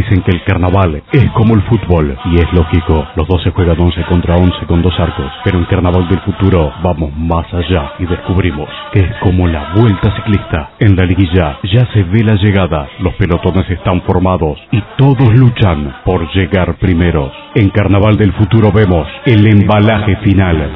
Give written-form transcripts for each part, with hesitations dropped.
Dicen que el carnaval es como el fútbol, y es lógico, los dos se juegan 11 contra 11 con 2 arcos, pero en Carnaval del Futuro vamos más allá y descubrimos que es como la vuelta ciclista. En la liguilla ya se ve la llegada, los pelotones están formados y todos luchan por llegar primeros. En Carnaval del Futuro vemos el embalaje final.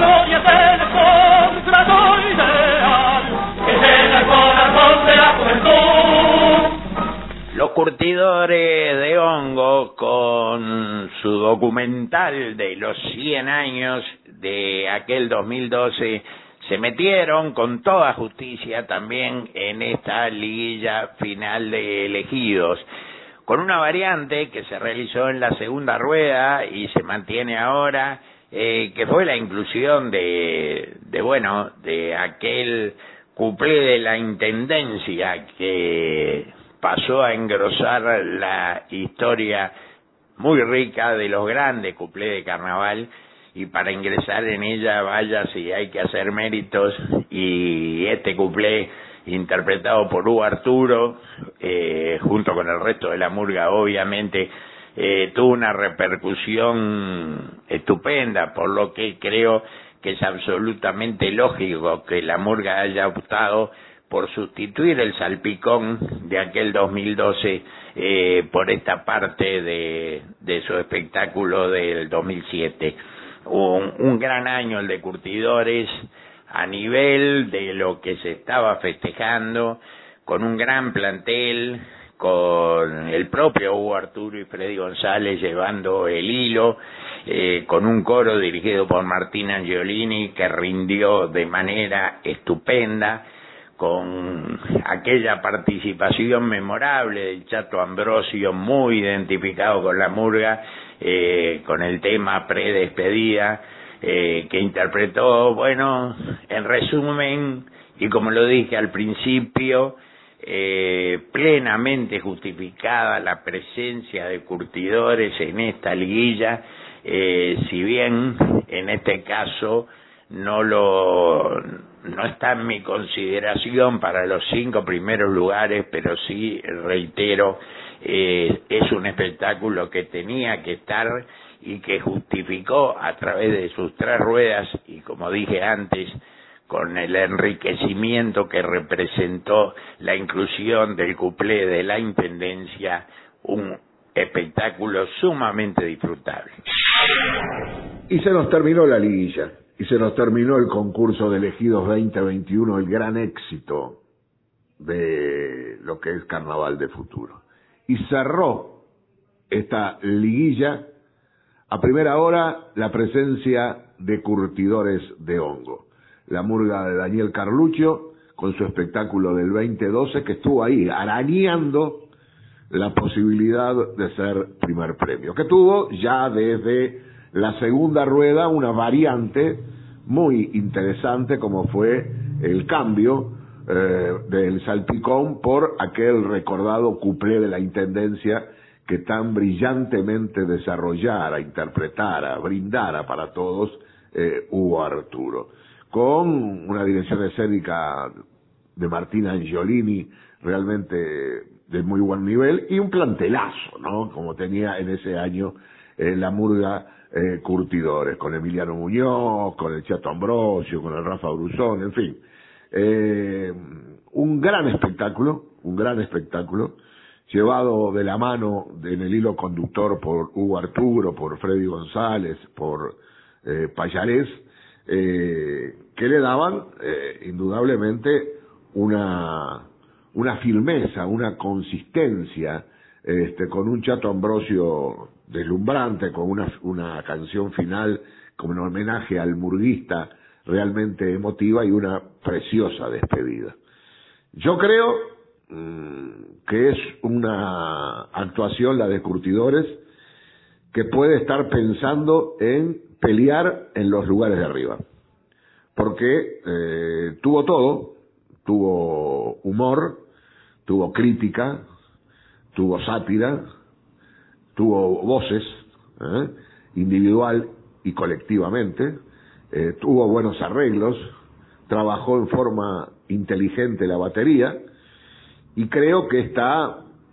Los curtidores de hongo, con su documental de los 100 años de aquel 2012, se metieron con toda justicia también en esta liguilla final de elegidos, con una variante que se realizó en la segunda rueda y se mantiene ahora, que fue la inclusión de aquel cuplé de la intendencia que pasó a engrosar la historia muy rica de los grandes cuplés de carnaval, y para ingresar en ella, vaya si hay que hacer méritos, y este cuplé interpretado por Hugo Arturo, junto con el resto de la murga, obviamente, tuvo una repercusión estupenda, por lo que creo que es absolutamente lógico que la murga haya optado por sustituir el salpicón de aquel 2012 por esta parte de su espectáculo del 2007. Un gran año el de curtidores a nivel de lo que se estaba festejando, con un gran plantel, con el propio Hugo Arturo y Freddy González llevando el hilo, con un coro dirigido por Martín Angiolini que rindió de manera estupenda, con aquella participación memorable del Chato Ambrosio, muy identificado con la murga, con el tema predespedida, que interpretó, en resumen, y como lo dije al principio, plenamente justificada la presencia de curtidores en esta liguilla, si bien en este caso no está en mi consideración para los 5 primeros lugares, pero sí, reitero, es un espectáculo que tenía que estar y que justificó a través de sus 3 ruedas, y como dije antes, con el enriquecimiento que representó la inclusión del cuplé de la Intendencia, un espectáculo sumamente disfrutable. Y se nos terminó la liguilla. Y se nos terminó el concurso de elegidos 2021, el gran éxito de lo que es Carnaval de Futuro. Y cerró esta liguilla a primera hora la presencia de curtidores de hongo. La murga de Daniel Carluccio, con su espectáculo del 2012, que estuvo ahí arañando la posibilidad de ser primer premio, que tuvo ya desde la segunda rueda una variante muy interesante, como fue el cambio del salpicón por aquel recordado cuplé de la Intendencia que tan brillantemente desarrollara, interpretara, brindara para todos Hugo Arturo, con una dirección escénica de Martín Angiolini realmente de muy buen nivel, y un plantelazo, ¿no?, como tenía en ese año la murga curtidores, con Emiliano Muñoz, con el Chato Ambrosio, con el Rafa Brusón, en fin. Un gran espectáculo, llevado de la mano en el hilo conductor por Hugo Arturo, por Freddy González, por Payarés, que le daban indudablemente una firmeza, una consistencia, con un Chato Ambrosio deslumbrante, con una canción final como un homenaje al murguista realmente emotiva, y una preciosa despedida. Yo creo que es una actuación, la de curtidores, que puede estar pensando en pelear en los lugares de arriba, porque tuvo todo, tuvo humor, tuvo crítica, tuvo sátira, tuvo voces, individual y colectivamente, tuvo buenos arreglos, trabajó en forma inteligente la batería, y creo que está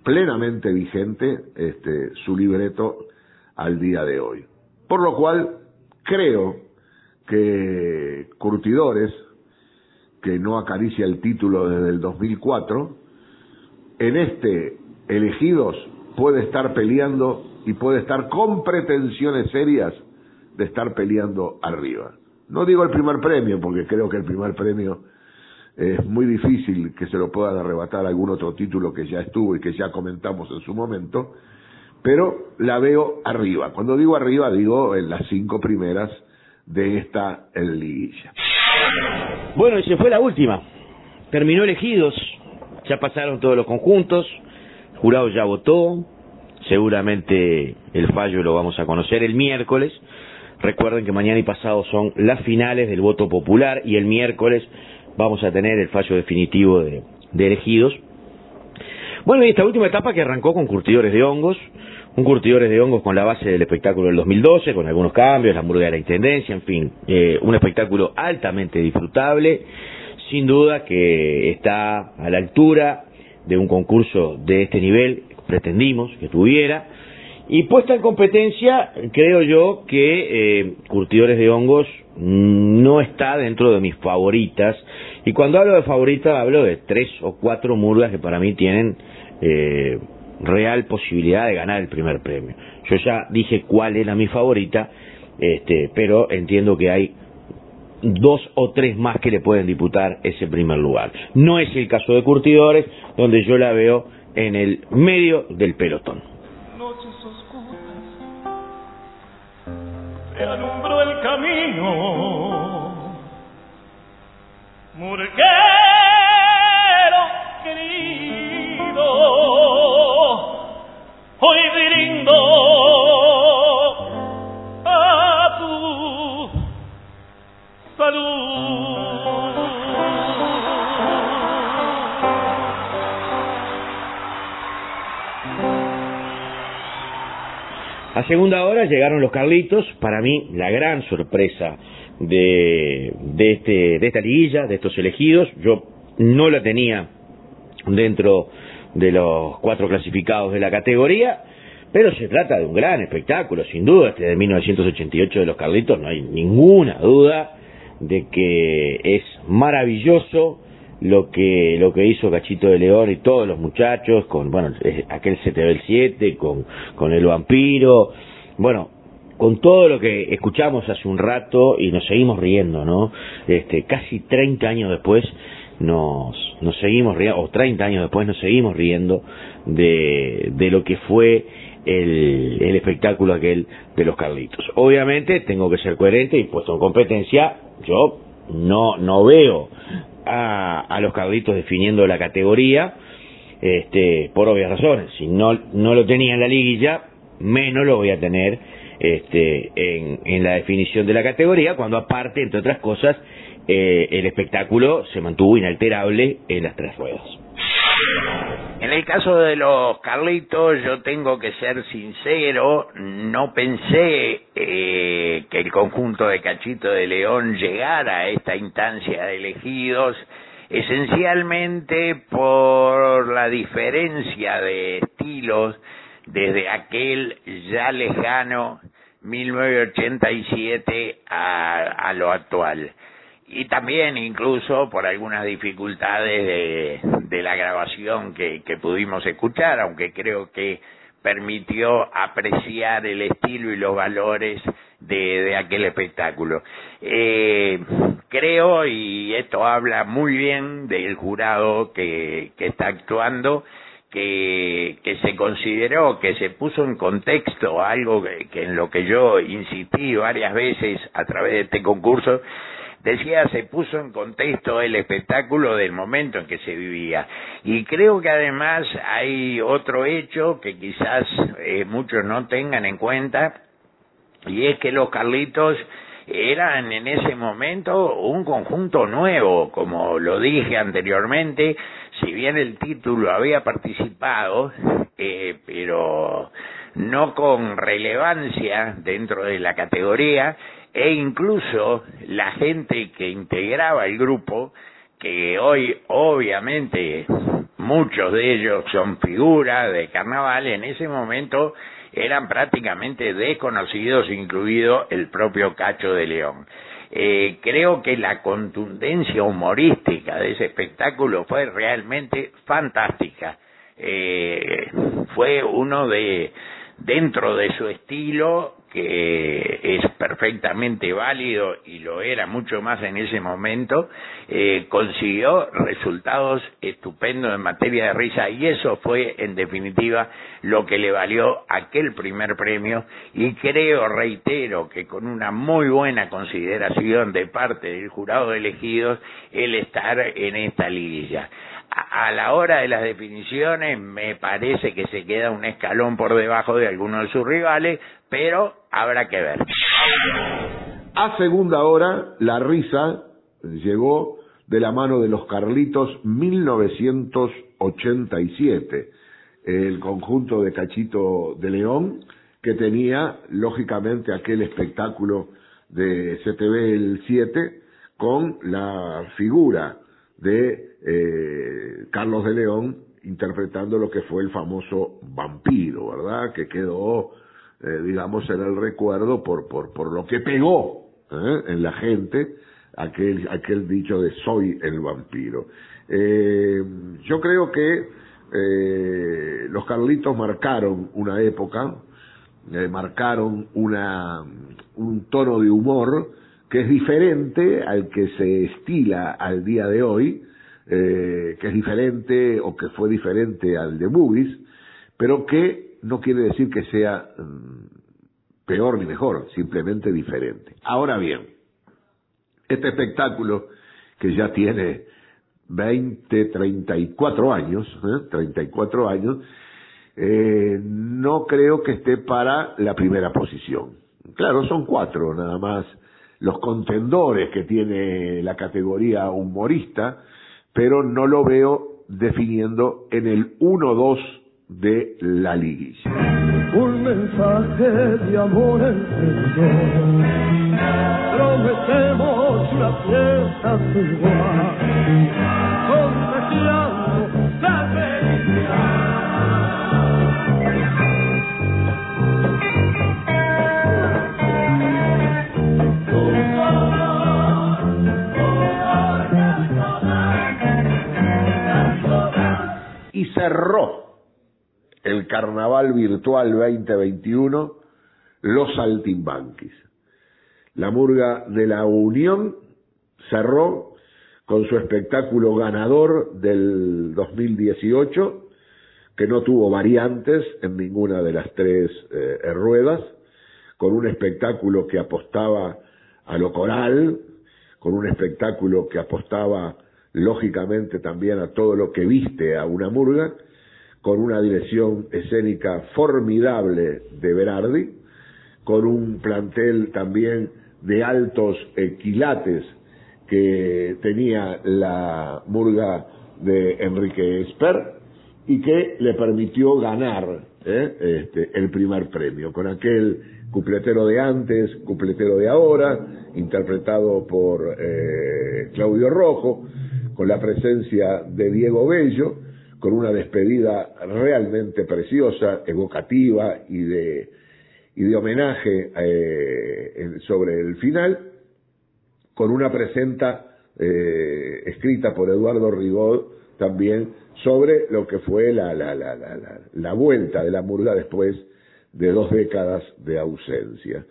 plenamente vigente su libreto al día de hoy. Por lo cual, creo que Curtidores, que no acaricia el título desde el 2004, en Elegidos puede estar peleando y puede estar con pretensiones serias de estar peleando arriba. No digo el primer premio, porque creo que el primer premio es muy difícil que se lo puedan arrebatar algún otro título que ya estuvo y que ya comentamos en su momento, pero la veo arriba. Cuando digo arriba, digo en las 5 primeras de esta liguilla. Bueno, y se fue la última. Terminó Elegidos, ya pasaron todos los conjuntos, el jurado ya votó, seguramente el fallo lo vamos a conocer el miércoles. Recuerden que mañana y pasado son las finales del voto popular y el miércoles vamos a tener el fallo definitivo de Elegidos. Bueno, y esta última etapa que arrancó con Curtidores de Hongos, un Curtidores de Hongos con la base del espectáculo del 2012, con algunos cambios, la hamburguesa de la Intendencia, en fin, un espectáculo altamente disfrutable, sin duda que está a la altura de un concurso de este nivel, pretendimos que tuviera, y puesta en competencia, creo yo que Curtidores de Hongos no está dentro de mis favoritas, y cuando hablo de favoritas hablo de 3 o 4 murgas que para mí tienen real posibilidad de ganar el primer premio. Yo ya dije cuál era mi favorita, pero entiendo que hay 2 o 3 más que le pueden disputar ese primer lugar. No es el caso de Curtidores, donde yo la veo en el medio del pelotón. Noches oscuras, te alumbró el camino, murguero querido, hoy brindo a tu salud. A segunda hora llegaron los Carlitos, para mí la gran sorpresa de esta liguilla, de estos elegidos. Yo no la tenía dentro de los 4 clasificados de la categoría, pero se trata de un gran espectáculo, sin duda. De 1988 de los Carlitos, no hay ninguna duda de que es maravilloso lo que hizo Cachito de León y todos los muchachos, con aquel CTV 7, con el vampiro, con todo lo que escuchamos hace un rato y nos seguimos riendo, ¿no? Casi 30 años después nos seguimos riendo, o 30 años después nos seguimos riendo de lo que fue el espectáculo aquel de los Carlitos. Obviamente tengo que ser coherente y puesto en competencia, yo no veo a los Carlitos definiendo la categoría, por obvias razones. Si no lo tenía en la liguilla, menos lo voy a tener en la definición de la categoría, cuando aparte, entre otras cosas, el espectáculo se mantuvo inalterable en las 3 ruedas. En el caso de los Carlitos, yo tengo que ser sincero, no pensé que el conjunto de Cachito de León llegara a esta instancia de elegidos, esencialmente por la diferencia de estilos desde aquel ya lejano 1987 a lo actual. Y también incluso por algunas dificultades de la grabación que pudimos escuchar, aunque creo que permitió apreciar el estilo y los valores de aquel espectáculo. Creo, y esto habla muy bien del jurado que está actuando, que se consideró, que se puso en contexto algo que en lo que yo insistí varias veces a través de este concurso. Decía, se puso en contexto el espectáculo del momento en que se vivía. Y creo que además hay otro hecho que quizás muchos no tengan en cuenta, y es que los Carlitos eran en ese momento un conjunto nuevo, como lo dije anteriormente. Si bien el título había participado, pero no con relevancia dentro de la categoría, e incluso la gente que integraba el grupo, que hoy obviamente muchos de ellos son figuras de carnaval, en ese momento eran prácticamente desconocidos, incluido el propio Cacho de León. Creo que la contundencia humorística de ese espectáculo fue realmente fantástica. Fue uno dentro de su estilo, que es perfectamente válido y lo era mucho más en ese momento, consiguió resultados estupendos en materia de risa, y eso fue en definitiva lo que le valió aquel primer premio, y creo, reitero, que con una muy buena consideración de parte del jurado de elegidos el estar en esta liguilla. A la hora de las definiciones me parece que se queda un escalón por debajo de alguno de sus rivales, pero habrá que ver. A segunda hora, la risa llegó de la mano de los Carlitos 1987, el conjunto de Cachito de León, que tenía lógicamente aquel espectáculo de CTV el 7 con la figura de Carlos de León interpretando lo que fue el famoso vampiro, ¿verdad? Que quedó, digamos, en el recuerdo por lo que pegó en la gente aquel dicho de soy el vampiro. Yo creo que los Carlitos marcaron una época, marcaron un tono de humor que es diferente al que se estila al día de hoy, que es diferente o que fue diferente al de Boogies, pero que no quiere decir que sea peor ni mejor, simplemente diferente. Ahora bien, este espectáculo que ya tiene 34 años, no creo que esté para la primera posición. Claro, son 4 nada más los contendores que tiene la categoría humorista, pero no lo veo definiendo en el 1-2 de la liguilla. Un mensaje de amor entre los dos. Prometemos una fiesta sin igual, contagiando la felicidad. Y cerró el Carnaval Virtual 2021 los Saltimbanquis. La Murga de la Unión cerró con su espectáculo ganador del 2018, que no tuvo variantes en ninguna de las 3 ruedas, con un espectáculo que apostaba a lo coral, con un espectáculo que apostaba lógicamente también a todo lo que viste a una murga, con una dirección escénica formidable de Berardi, con un plantel también de altos quilates que tenía la murga de Enrique Esper, y que le permitió ganar el primer premio, con aquel cupletero de antes, cupletero de ahora, interpretado por Claudio Rojo, con la presencia de Diego Bello, con una despedida realmente preciosa, evocativa y de homenaje sobre el final, con una presenta escrita por Eduardo Rigaud también sobre lo que fue la vuelta de la murga después de 2 décadas de ausencia.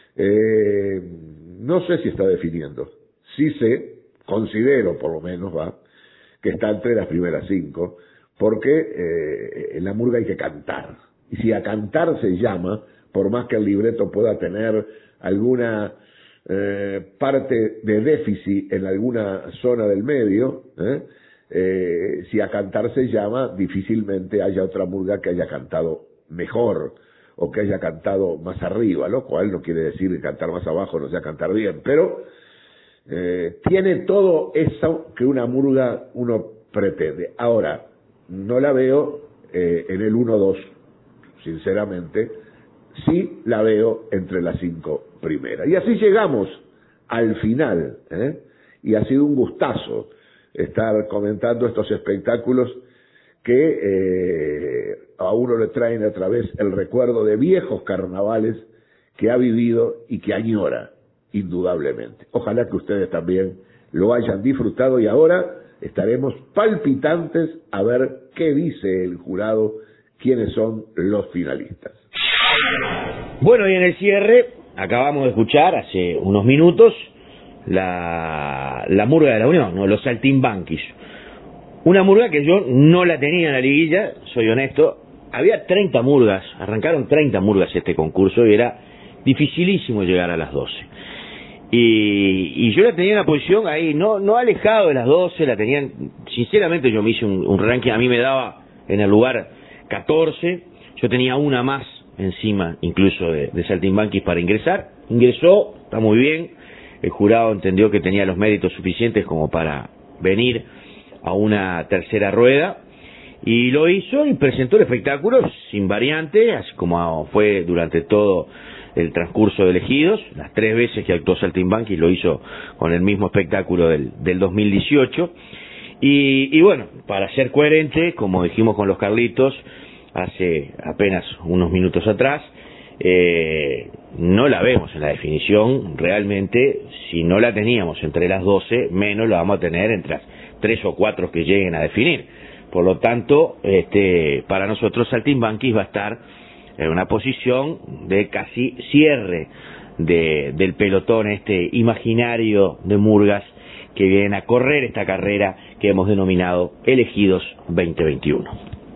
No sé si está definiendo, sí sé, considero por lo menos que está entre las primeras 5, porque en la murga hay que cantar, y si a cantar se llama, por más que el libreto pueda tener alguna parte de déficit en alguna zona del medio, si a cantar se llama, difícilmente haya otra murga que haya cantado mejor o que haya cantado más arriba, lo cual no quiere decir que cantar más abajo no sea cantar bien, pero tiene todo eso que una murga uno pretende. Ahora, no la veo en el 1-2, sinceramente, sí la veo entre las 5 primeras. Y así llegamos al final, y ha sido un gustazo estar comentando estos espectáculos que a uno le traen a través el recuerdo de viejos carnavales que ha vivido y que añora, indudablemente. Ojalá que ustedes también lo hayan disfrutado y ahora estaremos palpitantes a ver qué dice el jurado, quiénes son los finalistas. Bueno, y en el cierre acabamos de escuchar hace unos minutos la murga de la Unión, ¿no? Los Saltimbanquis. Una murga que yo no la tenía en la liguilla, soy honesto. Había 30 murgas, arrancaron 30 murgas este concurso y era dificilísimo llegar a las 12. Y yo la tenía en la posición ahí, no alejado de las 12, la tenían, sinceramente yo me hice un ranking, a mí me daba en el lugar 14, yo tenía una más encima incluso de Saltimbanquis para ingresar, ingresó, está muy bien, el jurado entendió que tenía los méritos suficientes como para venir a una tercera rueda, y lo hizo y presentó el espectáculo sin variante, así como fue durante todo el transcurso de Elegidos. Las 3 veces que actuó Saltimbanquis lo hizo con el mismo espectáculo del 2018, y bueno, para ser coherente, como dijimos con los Carlitos hace apenas unos minutos atrás, no la vemos en la definición. Realmente, si no la teníamos entre las 12, menos la vamos a tener entre las 3 o 4 que lleguen a definir. Por lo tanto, para nosotros Saltimbanquis va a estar en una posición de casi cierre del pelotón imaginario de murgas que vienen a correr esta carrera que hemos denominado Elegidos 2021.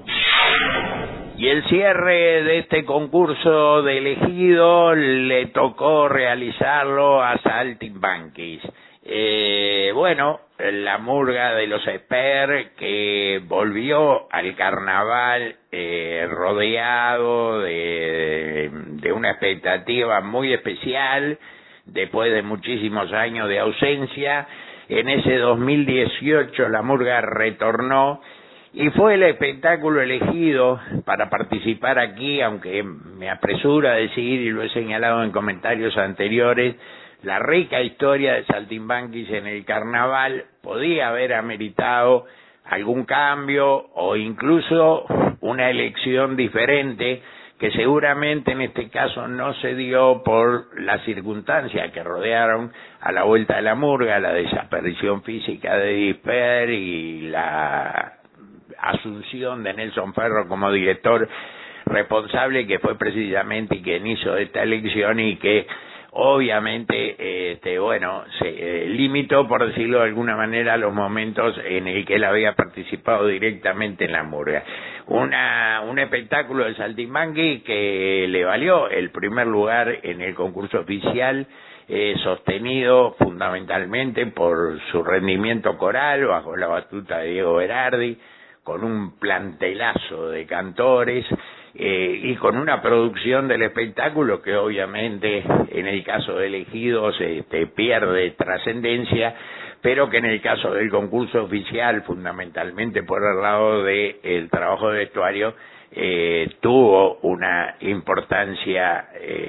Y el cierre de este concurso de elegido le tocó realizarlo a Saltimbanquis. Bueno, la murga de los Esper, que volvió al carnaval rodeado de una expectativa muy especial después de muchísimos años de ausencia. En ese 2018 la murga retornó y fue el espectáculo elegido para participar aquí, aunque me apresuro a decir, y lo he señalado en comentarios anteriores, la rica historia de Saltimbanquis en el carnaval podía haber ameritado algún cambio o incluso una elección diferente, que seguramente en este caso no se dio por las circunstancias que rodearon a la vuelta de la murga, la desaparición física de Disper y la asunción de Nelson Ferro como director responsable, que fue precisamente quien hizo esta elección y que obviamente se limitó, por decirlo de alguna manera, los momentos en el que él había participado directamente en la murga. Un espectáculo de Saltimbanquis que le valió el primer lugar en el concurso oficial, sostenido fundamentalmente por su rendimiento coral bajo la batuta de Diego Berardi, con un plantelazo de cantores y con una producción del espectáculo que obviamente en el caso de Elegidos pierde trascendencia, pero que en el caso del concurso oficial, fundamentalmente por el lado del trabajo de vestuario, tuvo una importancia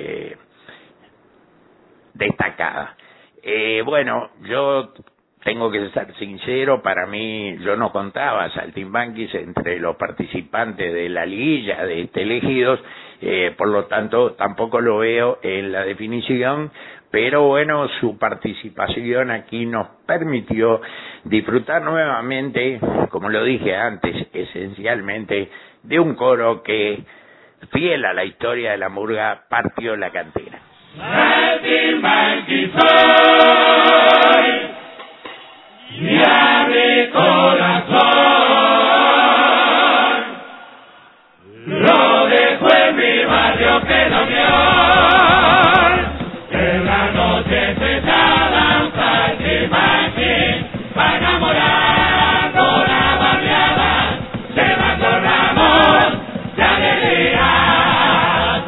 destacada. Bueno, yo tengo que ser sincero, para mí, yo no contaba a Saltimbanquis entre los participantes de la liguilla de Elegidos, por lo tanto tampoco lo veo en la definición, pero bueno, su participación aquí nos permitió disfrutar nuevamente, como lo dije antes, esencialmente de un coro que, fiel a la historia de la murga, partió la cantera. Saltimbanquis soy, y a mi corazón lo dejo en mi barrio que la unión, en la noche cesada un Saltimbanquis va enamorando la barriada, llevando ramos de alegría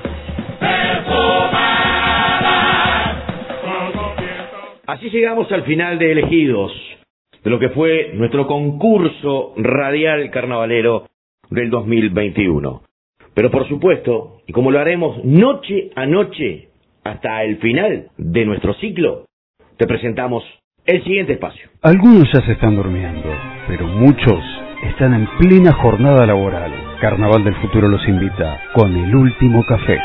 perfumadas. Así llegamos al final de Elegidos, de lo que fue nuestro concurso radial carnavalero del 2021. Pero por supuesto, y como lo haremos noche a noche hasta el final de nuestro ciclo, te presentamos el siguiente espacio. Algunos ya se están durmiendo, pero muchos están en plena jornada laboral. Carnaval del Futuro los invita con el último café.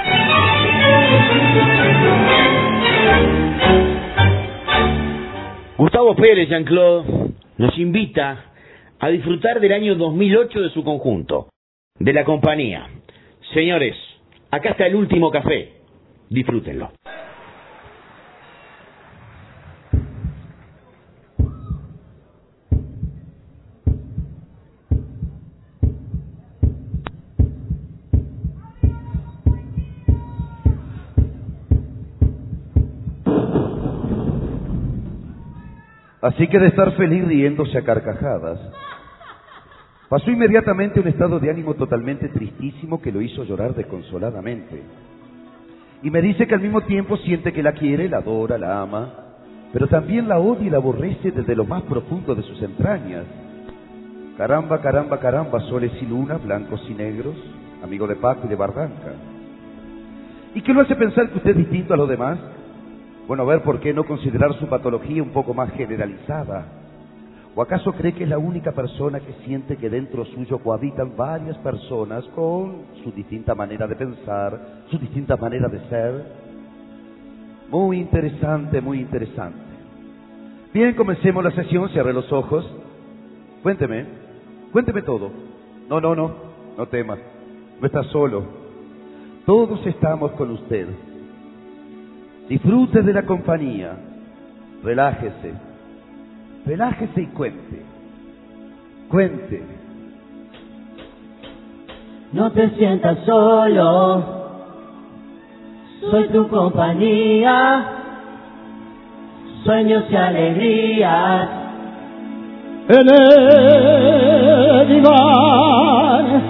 Gustavo Pérez, Jean-Claude, nos invita a disfrutar del año 2008 de su conjunto, de la compañía. Señores, acá está el último café. Disfrútenlo. Así que de estar feliz riéndose a carcajadas, pasó inmediatamente a un estado de ánimo totalmente tristísimo que lo hizo llorar desconsoladamente. Y me dice que al mismo tiempo siente que la quiere, la adora, la ama, pero también la odia y la aborrece desde lo más profundo de sus entrañas. Caramba, caramba, caramba, soles y luna, blancos y negros, amigo de Paco y de Barranca. ¿Y qué lo hace pensar que usted es distinto a los demás? Bueno, a ver, ¿por qué no considerar su patología un poco más generalizada? ¿O acaso cree que es la única persona que siente que dentro suyo cohabitan varias personas con su distinta manera de pensar, su distinta manera de ser? Muy interesante, muy interesante. Bien, comencemos la sesión, cierre los ojos. Cuénteme todo. No tema, no está solo. Todos estamos con usted. Disfrute de la compañía, relájese y cuente. No te sientas solo, soy tu compañía, sueños y alegrías. En el diván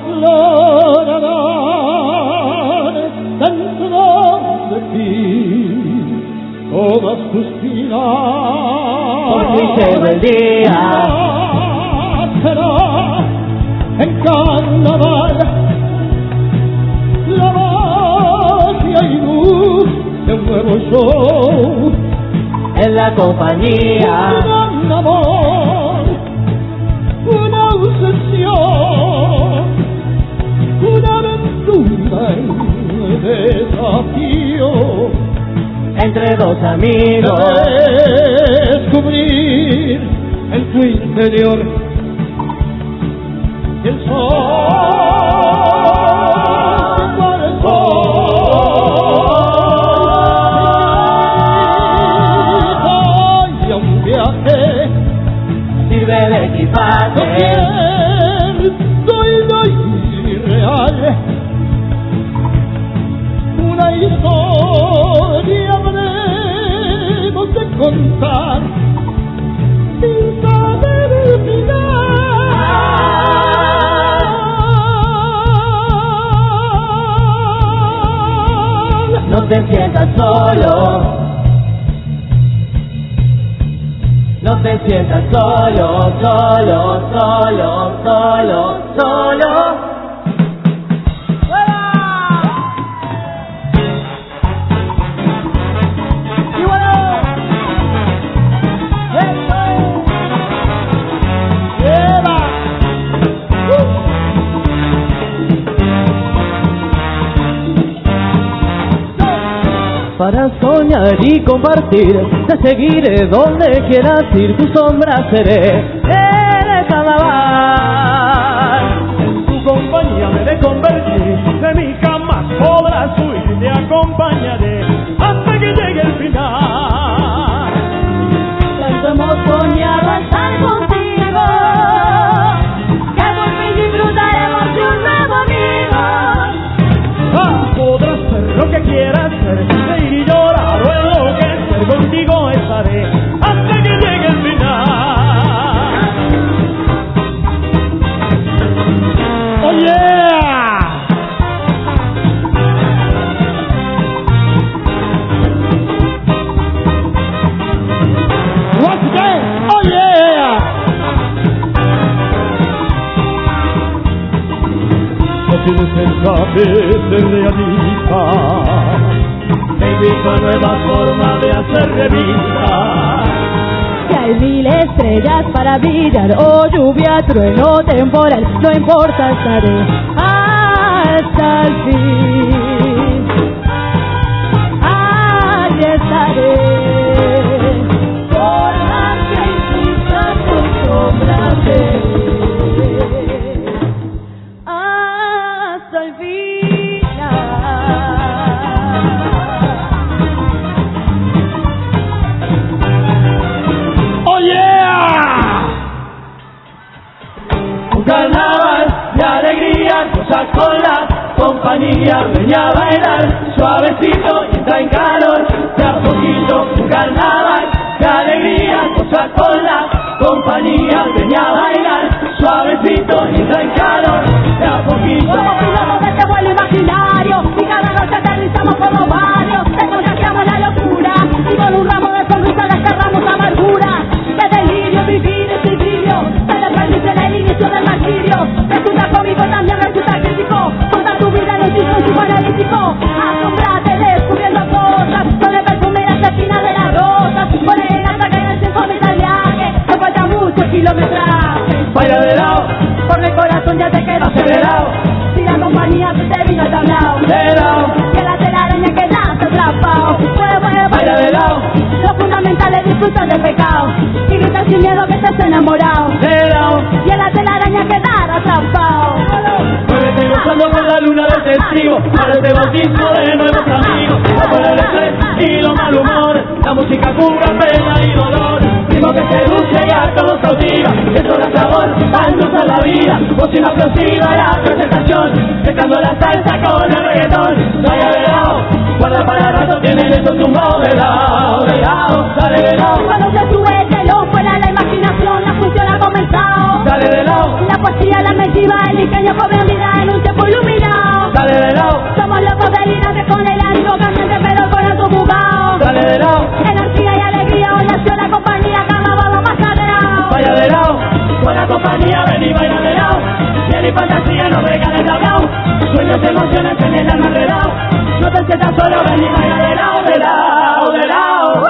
aflorarán dentro de ti todas tus vidas. Por ti llegó el día, será en carnaval la magia y luz de un nuevo show. En la compañía, un gran amor, una obsesión, una aventura, un desafío. Entre dos amigos, descubrir en tu interior el sol, el sol, y un viaje sirve de equipaje, cierto y real, una historia habremos de contar sin saber el final. No te sientas solo, no te sientas solo. Para soñar y compartir, te seguiré donde quieras ir, tu sombra seré en el carnaval. En tu compañía me de convertir, de mi cama podrás huir, te acompañaré hasta que llegue el final. Tanto hemos soñado estar contigo, que por fin disfrutaremos de un nuevo amigo. Podrás ser lo que quieras ser, reír y llorar o enloquecer, contigo estaré hasta que llegue el final. Oh yeah! Once again, oh yeah! No tienes escape, se realiza. Te invito a nuevas formas de hacer revista. que hay 1000 estrellas para brillar, o lluvia, trueno, temporal, no importa, estaré hasta el fin. Allí estaré, por más que insistas con sombras de hasta el final. ¡Oh, yeah! Un carnaval de alegría, cosas con la compañía, venía a bailar suavecito y entra en calor de a poquito. Un carnaval de alegría, cosas con la compañía, venía a bailar suavecito y entra en calor de a poquito. Somos pilotos de este vuelo imaginario y cada noche aterrizamos por los barrios, te contagiamos la locura y con un ramo de sonrisa desterramos amargura. De delirio vivir este idilio, se le perdice el inicio del martirio. Resulta cómico, también resulta crítico, contar tu vida en un ciclo psicoanalítico. Asombrate descubriendo cosas, con el perfume y las espinas de las rosas, con el hasta que en el centro de viaje, no falta mucho kilometraje. Baila de lado, Por el corazón ya te quedas acelerado, si la compañía se te vino al tablao, de lado, que la telaraña quedaste atrapado. baila de lado, Lo fundamental es disfrutar del pecado y gritar sin miedo que estés enamorado. de lado. Y en la telaraña quedar atrapado. Muévete gozando con la luna del testigo, para este bautismo de nuevos amigos. Afuera el estrés y los mal humor, la música cura pena y dolor. Ritmo que seduce y a todos cautiva, eso da sabor, endulza la vida. Bocina explosiva la presentación, mezclando la salsa con el reggaetón. Vaya de lado, guarda para rato, tienen eso tumbado de lado, sale de lado. Cuando se sube el telón, fuera la imaginación, la función ha comenzado. Sale de lado, La poesía, la inventiva, el ingenio cobran vida en un tiempo iluminado. sale de lado, Somos locos delirantes con el ánimo cambiante, pero el corazón jugado. sale de lado. Energía y alegría, hoy nació la compañía, carnaval va más sagrado. Vaya de lado, con la compañía ven y baila de lado. Miel y fantasía no dejan el tablao. Sueños, emociones en el alma enredado. No te sientas solo, ven y baila de lado, de lado, de lado.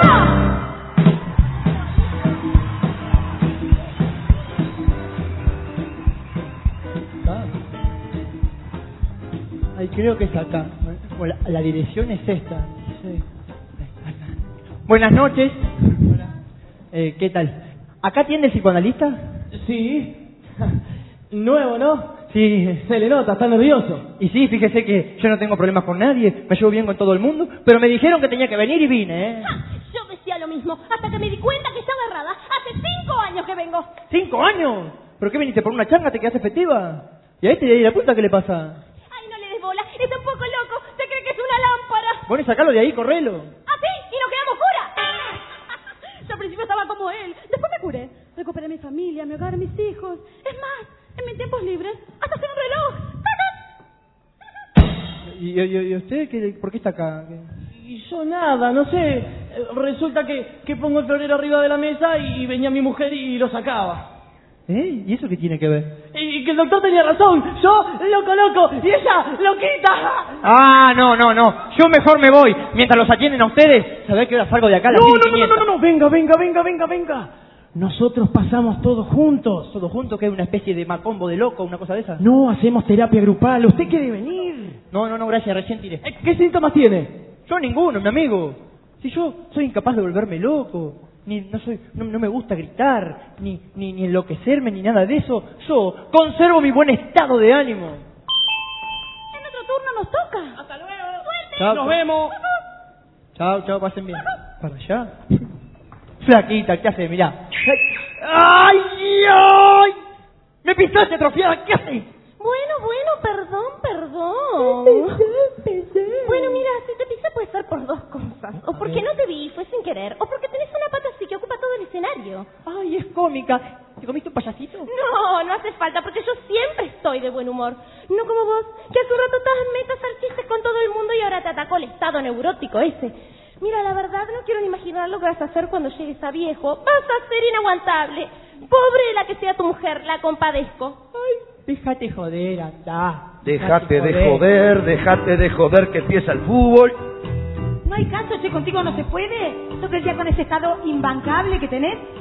Ay, creo que es acá. O la dirección es esta. Sí. Buenas noches. ¿Qué tal? ¿Acá atiende el psicoanalista? Sí. Nuevo, ¿no? Sí. Se le nota, está nervioso. Y sí, fíjese que yo no tengo problemas con nadie, me llevo bien con todo el mundo, pero me dijeron que tenía que venir y vine, ¿eh? Yo decía lo mismo, hasta que me di cuenta que estaba errada. Hace 5 años que vengo. ¿5 años? ¿Pero qué viniste por una changa? ¿Te quedaste efectiva? ¿Y a este de ahí la punta qué le pasa? Ay, no le des bola, está un poco loco. Se cree que es una lámpara. Bueno, sacalo de ahí, correlo. ¿Ah, sí? ¿Y nos quedamos cura? Yo al principio estaba como él. Después me curé. Recuperé mi familia, mi hogar, mis hijos. Es más, en mis tiempos libres, hasta hacer un reloj. ¿Y usted por qué está acá? Y yo nada, no sé. Resulta que pongo el florero arriba de la mesa y venía mi mujer y lo sacaba. ¿Eh? ¿Y eso qué tiene que ver? Y que el doctor tenía razón. Yo, loco, y ella, loquita. Ah, no. Yo mejor me voy. Mientras los atienden a ustedes, ¿sabés que ahora salgo de acá a las 15:500? No. Venga. Nosotros pasamos todos juntos. ¿Todo junto que es una especie de macombo de loco, una cosa de esa? No, hacemos terapia grupal. ¿Usted quiere venir? No, gracias, recién tiré. ¿Qué síntomas tiene? Yo ninguno, mi amigo. Si yo soy incapaz de volverme loco, no me gusta gritar, ni enloquecerme, ni nada de eso. Yo conservo mi buen estado de ánimo. En otro turno nos toca. Hasta luego. Suerte. Chao. Nos vemos. Chao, pasen bien. ¿Para allá? Flaquita, ¿qué hace? Mirá. ¡Ay! ¡Me pisaste, atrofiada! ¿Qué hace? Bueno, perdón. Bueno, mira, si te pisé puede ser por 2 cosas. O porque no te vi, fue sin querer. O porque tenés una pata así que ocupa todo el escenario. Ay, es cómica. ¿Te comiste un payasito? No hace falta, porque yo siempre estoy de buen humor. No como vos, que hace un rato estabas metas al chistes con todo el mundo y ahora te atacó el estado neurótico ese. Mira, la verdad, no quiero ni imaginar lo que vas a hacer cuando llegues a viejo. Vas a ser inaguantable. Pobre la que sea tu mujer, la compadezco. Ay, déjate joder, anda. Déjate de joder que empieza el fútbol. No hay caso, che, contigo no se puede. ¿Tú crees ya con ese estado imbancable que tenés?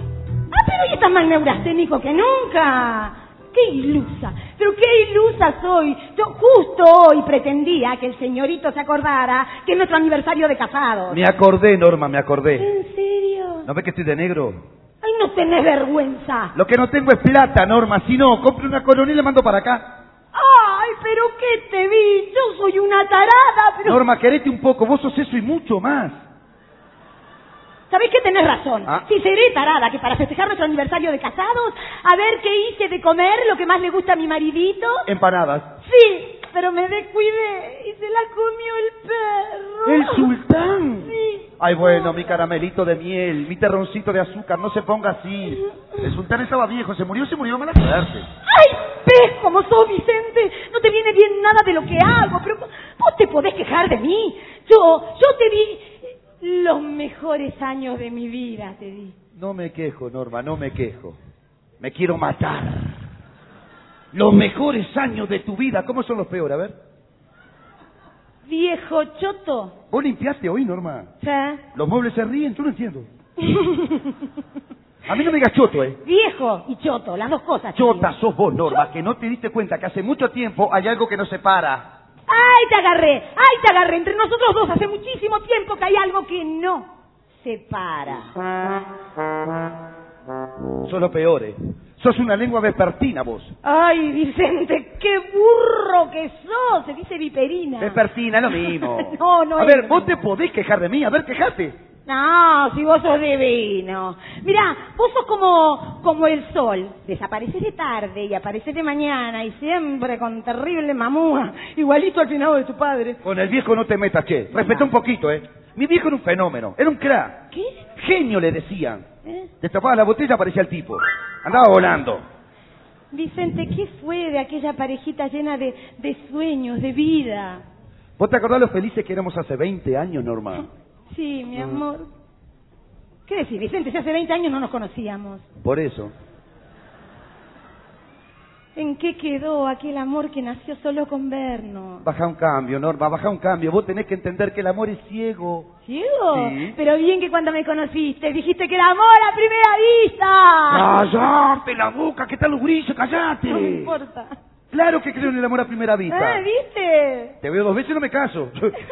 Ah, pero hoy estás más neurasténico que nunca. ¡Qué ilusa! ¡Pero qué ilusa soy! Yo justo hoy pretendía que el señorito se acordara que es nuestro aniversario de casados. Me acordé, Norma, me acordé. ¿En serio? ¿No ves que estoy de negro? ¡Ay, no tenés vergüenza! Lo que no tengo es plata, Norma. Si no, compre una corona y le mando para acá. ¡Ay, pero qué te vi! Yo soy una tarada, pero... Norma, querete un poco. Vos sos eso y mucho más. ¿Sabés que tenés razón? Ah. Si seré tarada, que para festejar nuestro aniversario de casados, a ver qué hice de comer, lo que más le gusta a mi maridito. Empanadas. Sí, pero me descuidé y se la comió el perro. ¿El sultán? Sí. Ay, bueno, mi caramelito de miel, mi terroncito de azúcar, no se ponga así. El sultán estaba viejo, se murió mala suerte. ¡Ay, ves cómo sos, Vicente! No te viene bien nada de lo que hago, pero vos te podés quejar de mí. Yo te di los mejores años de mi vida, te di. No me quejo, Norma, no me quejo. Me quiero matar. Los mejores años de tu vida, ¿cómo son los peores? A ver. Viejo choto. ¿Vos limpiaste hoy, Norma? ¿Sí? Los muebles se ríen, yo no entiendo. A mí no me digas choto, ¿eh? Viejo y choto, las dos cosas. Chota sos vos, Norma, que no te diste cuenta que hace mucho tiempo hay algo que nos separa. ¡Ay, te agarré! ¡Ay, te agarré! Entre nosotros dos hace muchísimo tiempo que hay algo que no separa. Sos lo peor, ¿eh? Sos una lengua vespertina vos. ¡Ay, Vicente, qué burro que sos! Se dice viperina. Vespertina, lo mismo. No A es ver, lo vos mismo. te podés quejar de mí, a ver, quejate. No, si vos sos divino. Mirá, vos sos como el sol. Desapareces de tarde y apareces de mañana y siempre con terrible mamúa. Igualito al finado de tu padre. Con el viejo no te metas, che. Respetá un poquito, ¿eh? Mi viejo era un fenómeno, era un crack. ¿Qué? Genio le decían. Destapabas la botella, aparecía el tipo. Andaba volando. Vicente, ¿qué fue de aquella parejita llena de sueños, de vida? ¿Vos te acordás lo felices que éramos hace 20 años, Norma? Sí, mi amor. ¿Qué decís, Vicente? Si hace 20 años no nos conocíamos. Por eso. ¿En qué quedó aquel amor que nació solo con vernos? Baja un cambio, Norma, baja un cambio. Vos tenés que entender que el amor es ciego. ¿Ciego? Sí. Pero bien que cuando me conociste dijiste que el amor a primera vista. ¡Cállate la boca! ¿Qué tal los grises? ¡Cállate! No me importa. Claro que creo en el amor a primera vista. ¿Viste? Te veo 2 veces y no me caso.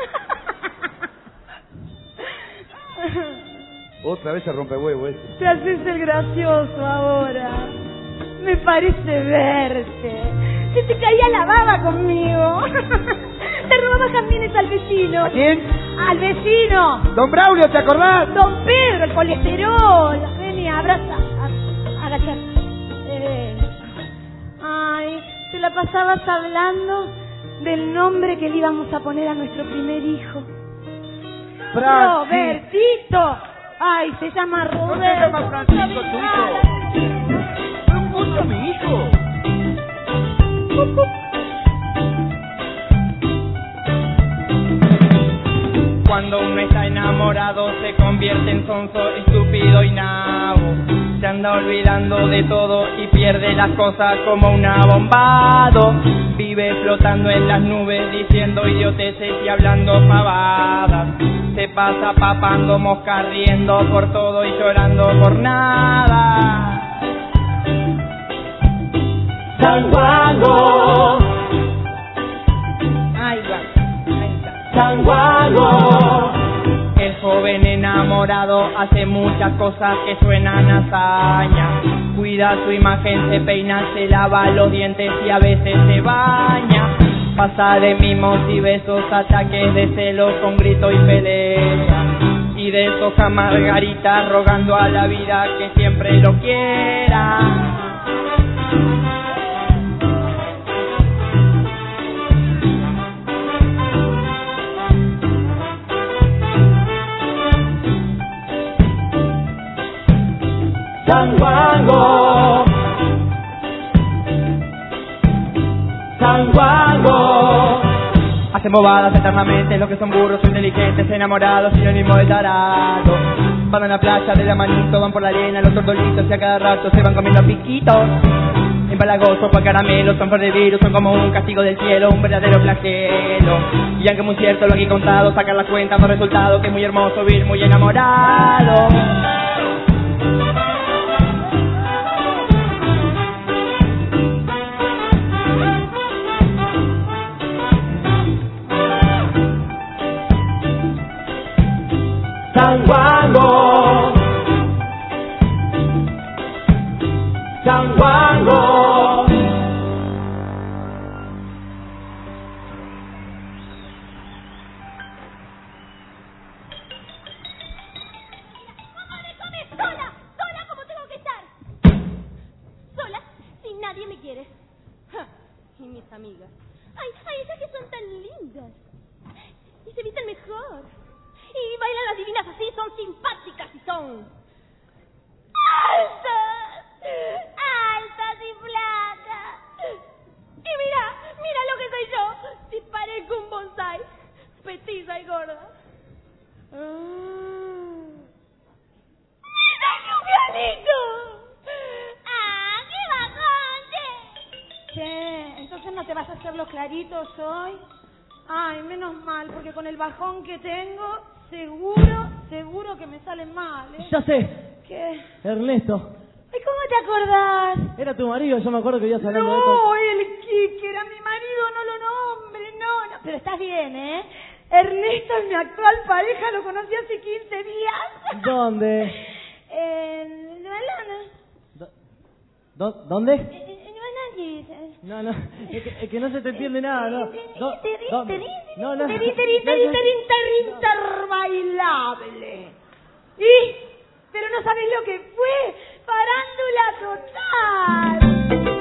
Otra vez se rompe huevo este. Te haces el gracioso ahora. Me parece verte. Se te caía la baba conmigo. Te robabas jazmines al vecino. ¿A quién? Al vecino. Don Braulio, ¿te acordás? Don Pedro, el colesterol. Vení, abraza. Agachate. Ay, te la pasabas hablando del nombre que le íbamos a poner a nuestro primer hijo. Robertito. Ay, se llama Roberto. ¿No se llama Francisco tu hijo? ¿No importa mi hijo? Cuando uno está enamorado se convierte en sonso, estúpido y nabo. Se anda olvidando de todo y pierde las cosas como un abombado. Vive flotando en las nubes diciendo idioteces y hablando pavadas. Se pasa papando moscas, riendo por todo y llorando por nada. San Juango, Ay, va. San Juango. El joven enamorado hace muchas cosas que suenan a hazaña. Cuida su imagen, se peina, se lava los dientes y a veces se baña. Pasa de mimos y besos, ataques de celos con grito y pelea. Y deshoja margaritas rogando a la vida que siempre lo quiera. San Juango, San Juango. Hacen bobadas eternamente, los que son burros o inteligentes, enamorados, sinónimo de tarado. Van a la playa de la manito, van por la arena, los tordolitos y a cada rato se van comiendo piquitos. Empalagosos con caramelos, son flor de virus, son como un castigo del cielo, un verdadero flagelo. Y aunque muy cierto lo aquí contado, sacar la cuenta por resultado que es muy hermoso vivir muy enamorado. San Juango, San Juango. Sola como tengo que estar. Sola, sin nadie me quiere. Ja, y mis amigas. Ay, esas que son tan lindas. Y se visten mejor. Y bailan las divinas así, son simpáticas y son... altas y flacas. Y mira lo que soy yo. Si parezco un bonsai, petiza y gorda. ¡Mira un pianito! ¡Ah, qué bajón! Che, entonces no te vas a hacer los claritos hoy. Ay, menos mal, porque con el bajón que tengo, seguro que me salen mal, ¿eh? Ya sé. ¿Qué? Ernesto. Ay, ¿cómo te acordás? Era tu marido, yo me acuerdo que ibas hablando de esto. No, el Quique era mi marido, no lo nombre, no. Pero estás bien, ¿eh? Ernesto es mi actual pareja, lo conocí hace 15 días. ¿Dónde? En Nueva Lana. ¿Dónde? En Nueva Lana. No, es que no se te entiende nada, ¿no? Bailable. Pero no sabes lo que fue. Farándula total.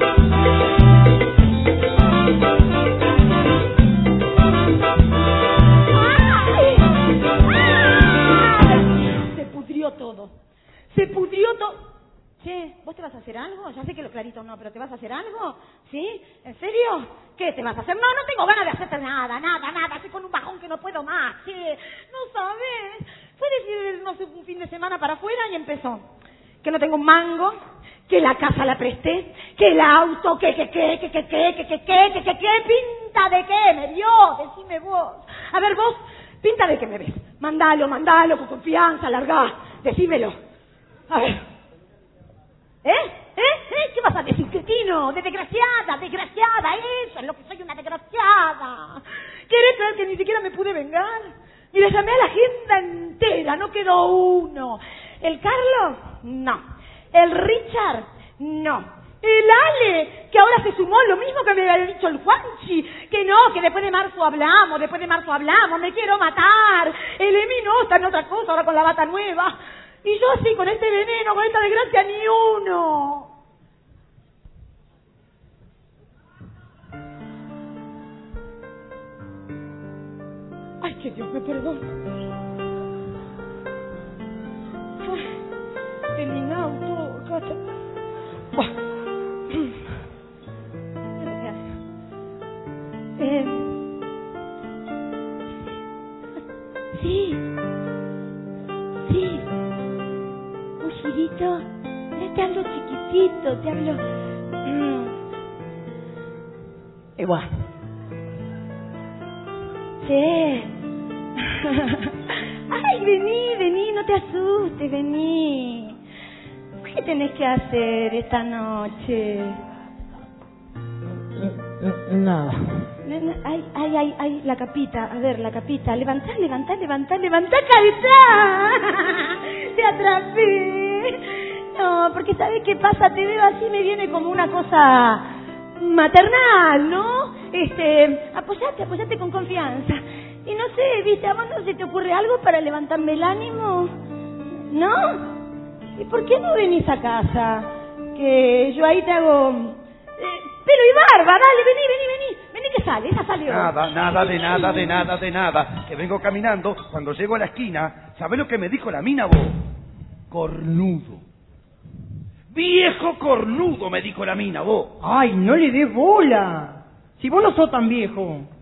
Se pudrió todo. Che, ¿vos te vas a hacer algo? Ya sé que lo clarito no, pero ¿te vas a hacer algo? ¿Sí? ¿En serio? ¿Qué te vas a hacer? No tengo ganas de hacerte nada. Estoy con un bajón que no puedo más. Che, no sabes. Fue decir, no sé, un fin de semana para afuera y empezó. Que no tengo un mango, que la casa la presté, que el auto, que pinta de qué me vio, decime vos. A ver vos, pinta de qué me ves. Mandalo, con confianza, largá, decímelo. A ver. ¿Qué vas a decir, cretino? De desgraciada, eso es lo que soy, una desgraciada. ¿Querés creer que ni siquiera me pude vengar? Mira, llamé a la agenda entera, no quedó uno. ¿El Carlos? No. ¿El Richard? No. ¿El Ale? Que ahora se sumó, lo mismo que me había dicho el Juanchi. Que no, que después de marzo hablamos, me quiero matar. El Emi no, está en otra cosa, ahora con la bata nueva. Y yo así, con este veneno, con esta desgracia, ni uno. Ay, que Dios me perdone. Eliminado todo, acá está. Sí. Un girito. Te hablo chiquitito, te hablo... Igual. Sí. Ay, vení, no te asustes, vení. ¿Qué tenés que hacer esta noche? Nada. Ay, la capita, a ver, la capita. Levantá, cabeza. Te atrapé. No, porque ¿sabes qué pasa? Te veo así, me viene como una cosa maternal, ¿no? Apoyate con confianza. Y no sé, ¿viste? ¿A vos no se te ocurre algo para levantarme el ánimo? ¿No? ¿Y por qué no venís a casa? Que yo ahí te hago... pelo y barba, dale, vení, que sale, esa salió. Nada de nada, que vengo caminando, cuando llego a la esquina, ¿sabés lo que me dijo la mina, vos? Cornudo. Viejo cornudo, me dijo la mina, vos. Ay, no le des bola. Si vos no sos tan viejo.